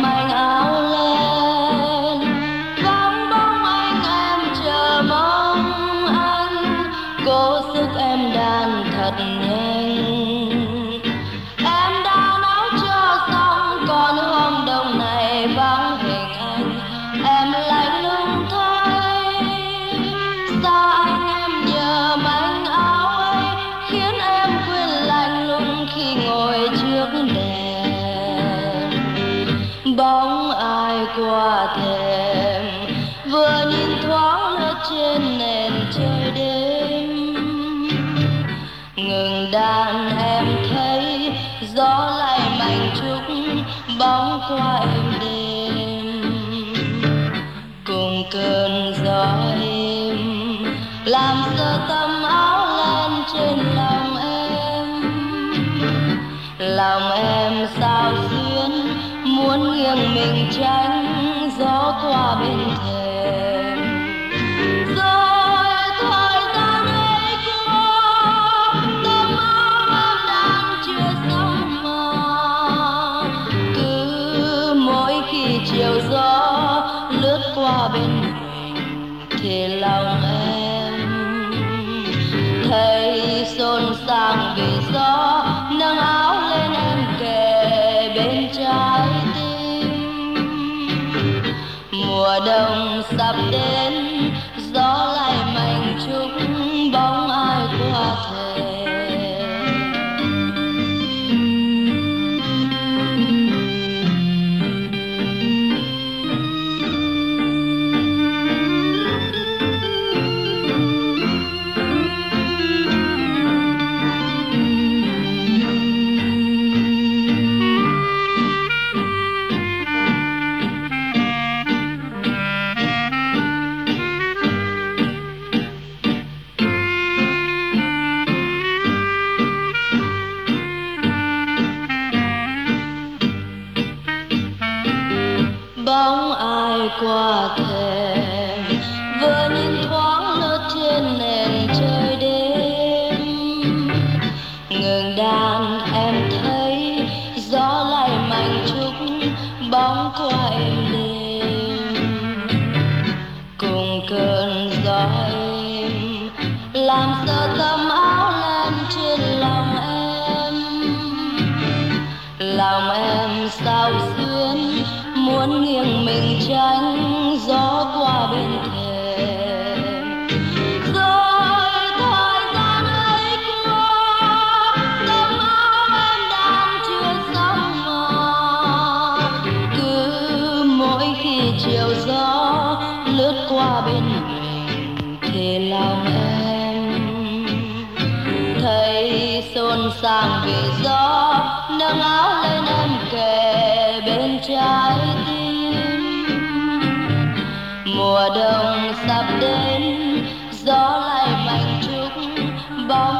manh áo lên, vắng bóng anh em chờ mong anh, cố sức em đàn thật nhanh. Em đã nấu cho xong còn hôm đông này vắng hình anh, em lạnh lùng thay. Sao anh em nhờ manh áo ấy khiến em quên lạnh lùng khi ngồi trước đèn. Bóng ai qua thềm vừa nhìn thoáng lướt trên nền trời đêm. Ngừng đàn em thấy gió lay mạnh trúc bóng qua êm đêm. Cùng cơn gió êm làm sơ tấm áo lên trên lòng em. Lòng em sao xuyến muốn nghiêng mình tránh gió qua bên thềm. Rồi thời gian ấy qua, tấm áo em đang chưa xong mà. Cứ mỗi khi chiều gió lướt qua bên mình thì lòng em thấy xôn xang vì gió nâng áo lên em kề bên trái tim. Mùa đông sắp đến, gió lại mạnh trúc bóng ai qua thềm. Bóng ai qua thềm vừa nhìn thoáng lướt trên nền trời đêm. Ngừng đàn em thấy gió lay mạnh trúc bóng qua êm đêm. Cùng cơn gió êm làm sơ tấm áo lên trên lòng em. Lòng em sao xuyến muốn nghiêng mình tránh gió qua bên thềm. Rồi thời gian ấy qua, tấm áo em đang chưa xong mà. Cứ mỗi khi chiều gió lướt qua bên mình thì lòng em thấy xôn xang vì gió nâng áo lên em kề bên trái tim. Mùa đông sắp đến, gió lại mạnh trúc bóng